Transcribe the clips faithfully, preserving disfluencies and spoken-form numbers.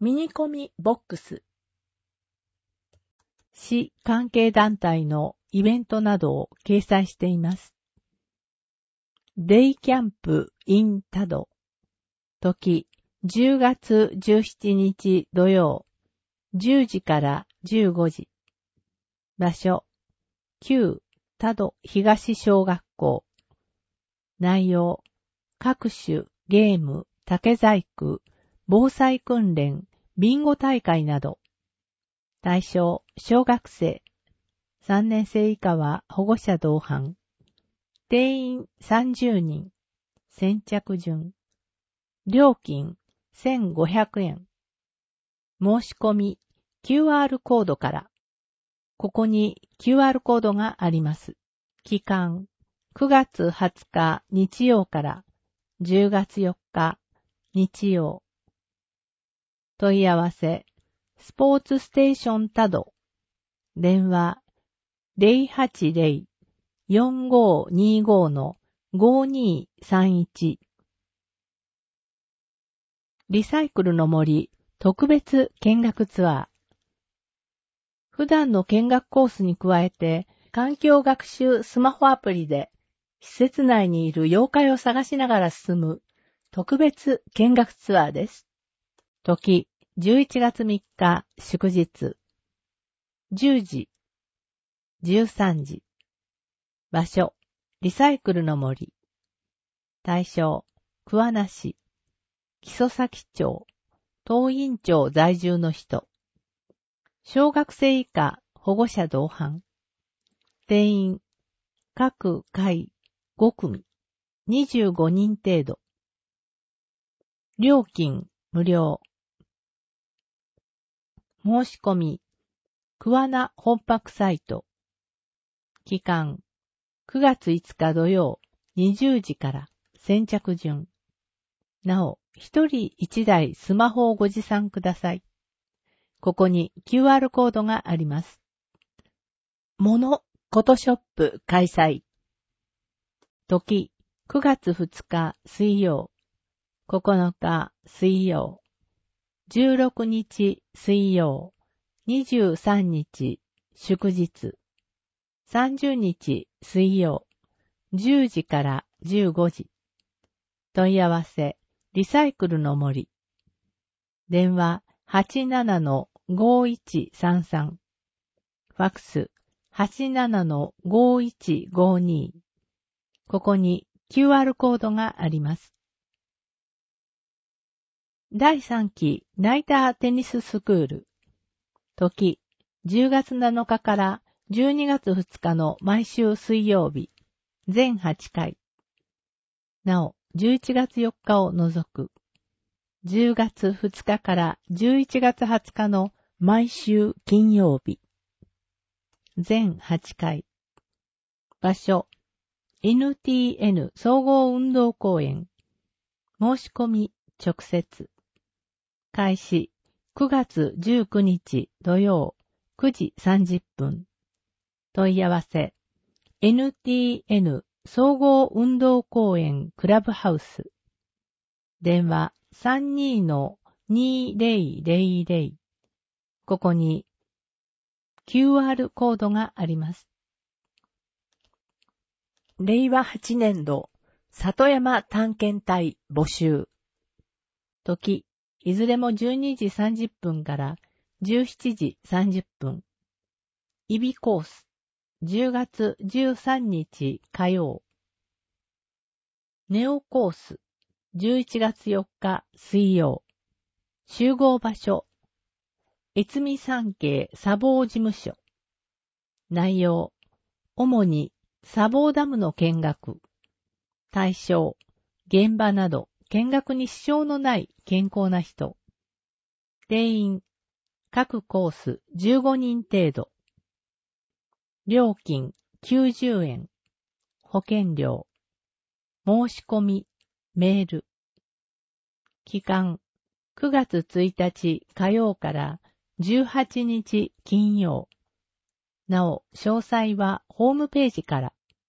ミニコミボックス。市関係団体のイベントなどを掲載しています。デイキャンプ in タド。時、じゅうがつじゅうしちにち土曜、じゅうじからじゅうごじ。場所、旧タド東小学校。内容、各種ゲーム、竹細工、防災訓練、ビンゴ大会など。対象、小学生。さんねん生以下は保護者同伴。定員さんじゅうにん。先着順。料金せんごひゃくえん。申し込み キューアール コードから。ここに キューアール コードがあります。期間くがつはつか日曜からじゅうがつよっか日曜。問い合わせスポーツステーションタド。電話 ゼロはちゼロ よんごにご のごにさんいち。リサイクルの森特別見学ツアー。普段の見学コースに加えて、環境学習スマホアプリで、施設内にいる妖怪を探しながら進む特別見学ツアーです。時、じゅういちがつみっか祝日。じゅうじ、じゅうさんじ。場所、リサイクルの森。対象、桑名市。木曽崎町、東院町在住の人。小学生以下保護者同伴。定員、各回ごくみ、にじゅうごにん程度。料金、無料。申し込み、桑名本泊サイト。期間、くがついつか土曜、にじゅうじから先着順。なお、一人一台スマホをご持参ください。ここに キューアール コードがあります。モノことショップ開催。時、くがつふつか水曜、ここのか水曜、じゅうろくにち水曜、にじゅうさんにち祝日、さんじゅうにち水曜、じゅうじからじゅうごじ。問い合わせ、リサイクルの森。電話 はちななのごいちさんさん。ファクス はちななのごいちごに。ここに キューアール コードがあります。だいさんきナイターテニススクール。時、じゅうがつなのかからじゅうにがつふつかの毎週水曜日、全はちかい。なお、じゅういちがつよっかを除く。じゅうがつふつかからじゅういちがつはつかの毎週金曜日。全はちかい。場所、エヌティーエヌ 総合運動公園。申し込み直接。開始、くがつじゅうくにち土曜、くじさんじゅっぷん。問い合わせ、エヌティーエヌ 総合運動公園クラブハウス。電話 さんにのにぜろぜろぜろ。ここに キューアール コードがあります。れいわはちねんど里山探検隊募集。時、いずれもじゅうにじさんじゅっぷんからじゅうしちじさんじゅっぷん。イビコース、じゅうがつじゅうさんにち火曜。ネオコース、じゅういちがつよっか水曜。集合場所、越美山系砂防事務所。内容、主に砂防ダムの見学。対象、現場など見学に支障のない健康な人。定員、各コースじゅうごにん程度。料金きゅうじゅうえん。保険料。申し込み、メール。期間、くがつついたち火曜からじゅうはちにち金曜。なお、詳細はホームページから。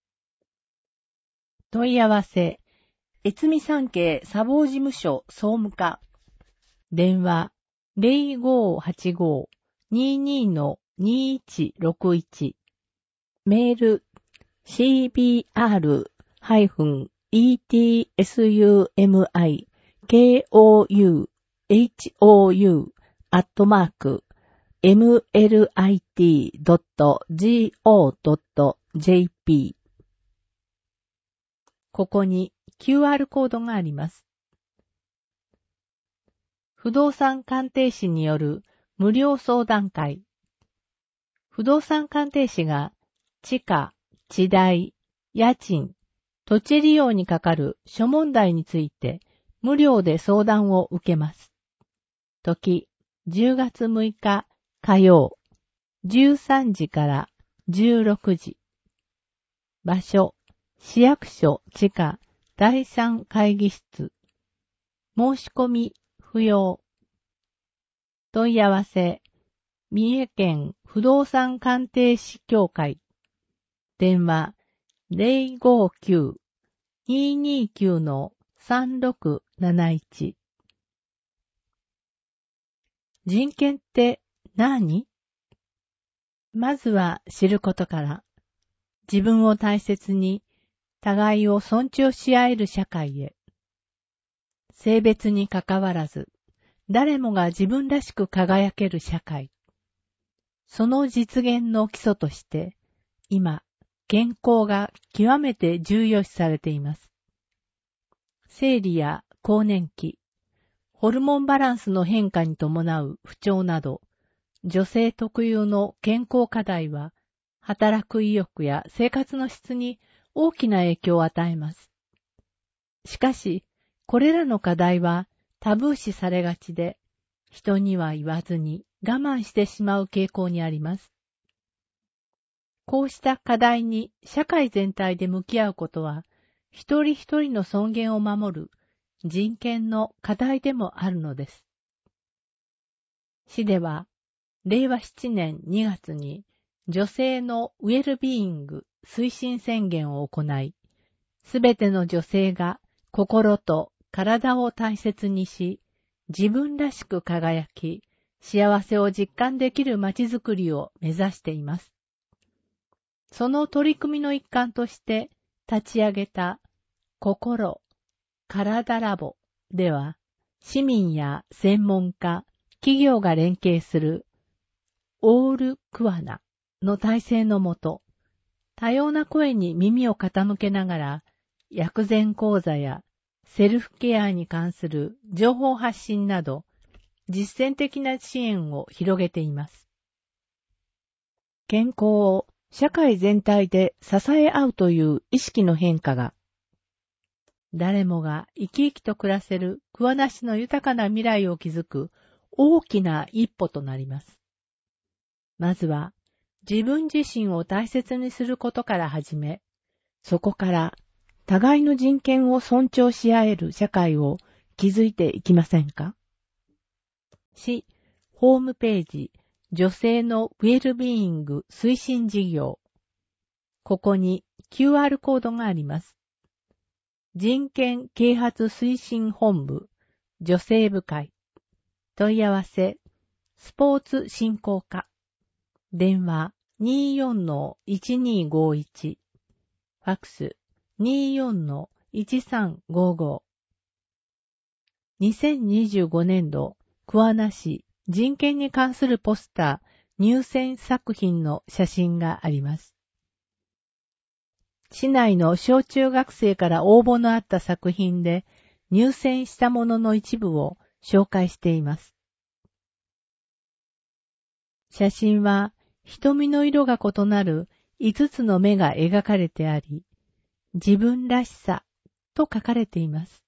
問い合わせ、越美山系砂防事務所総務課。電話ゼロごーはちごーにーにーのにーいちろくいちメール シービーアール イーティーエスユーエムアイ ケーオーユー エイチオーユー アットマーク エムエルアイティー ドット ジーオー ドット ジェーピー ここに キューアール コードがあります。不動産鑑定士による無料相談会。不動産鑑定士が地価、地代、家賃、土地利用にかかる諸問題について無料で相談を受けます。時、じゅうがつむいか火曜、じゅうさんじからじゅうろくじ。場所、市役所地下だいさん会議室。申し込み不要。問い合わせ、三重県不動産鑑定士協会。電話、ゼロごーきゅう にーにーきゅう のさんろくなないち。人権って何？まずは知ることから、自分を大切に、互いを尊重し合える社会へ。性別にかかわらず、誰もが自分らしく輝ける社会。その実現の基礎として、今、健康が極めて重要視されています。生理や更年期、ホルモンバランスの変化に伴う不調など、女性特有の健康課題は、働く意欲や生活の質に大きな影響を与えます。しかし、これらの課題はタブー視されがちで、人には言わずに我慢してしまう傾向にあります。こうした課題に社会全体で向き合うことは、一人一人の尊厳を守る人権の課題でもあるのです。市では、れいわなねんにがつに女性のウェルビーイング推進宣言を行い、すべての女性が心と体を大切にし、自分らしく輝き、幸せを実感できるまちづくりを目指しています。その取り組みの一環として立ち上げた心、体ラボでは、市民や専門家、企業が連携するオールクアナの体制のもと、多様な声に耳を傾けながら、薬膳講座やセルフケアに関する情報発信など、実践的な支援を広げています。健康を社会全体で支え合うという意識の変化が、誰もが生き生きと暮らせる桑名市の豊かな未来を築く大きな一歩となります。まずは自分自身を大切にすることから始め、そこから互いの人権を尊重し合える社会を築いていきませんか？市ホームページ女性のウェルビーイング推進事業。ここに キューアール コードがあります。人権啓発推進本部女性部会。問い合わせスポーツ振興課。電話 にーよんのいちにーごいち。ファックス にーよんのいちさんごご。にせんにじゅうごねんど桑名市人権に関するポスター入選作品の写真があります。市内の小中学生から応募のあった作品で入選したものの一部を紹介しています。写真は瞳の色が異なるいつつの目が描かれてあり、自分らしさと書かれています。